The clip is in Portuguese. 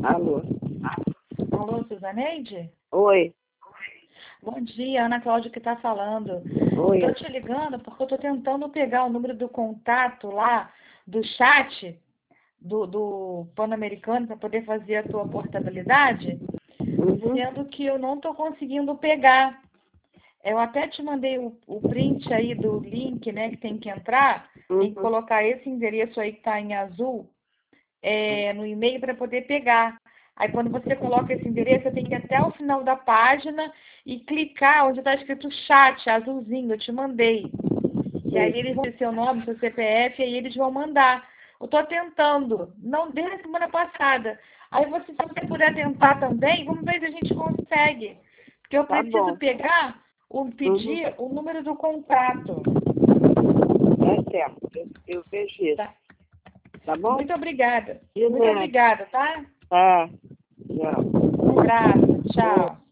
Alô? Alô, Suzaneide? Oi. Bom dia, Ana Cláudia que está falando. Oi. Estou te ligando porque eu estou tentando pegar o número do contato lá do chat do Pan-Americano para poder fazer a tua portabilidade, sendo que eu não estou conseguindo pegar. Eu até te mandei o print aí do link, né, que tem que entrar, tem que colocar esse endereço aí que está em azul no e-mail para poder pegar. Aí quando você coloca esse endereço, você tem que ir até o final da página e clicar onde está escrito chat, azulzinho, eu te mandei. E aí eles vão ter seu nome, seu CPF, e aí eles vão mandar. Eu estou tentando, não desde a semana passada. Aí se você puder tentar também, vamos ver se a gente consegue. Porque eu preciso pegar, pedir o número do contrato. É certo, eu vejo isso. Tá bom? Muito obrigada. Muito obrigada, tá? Tá. Tchau. Um abraço. Tchau.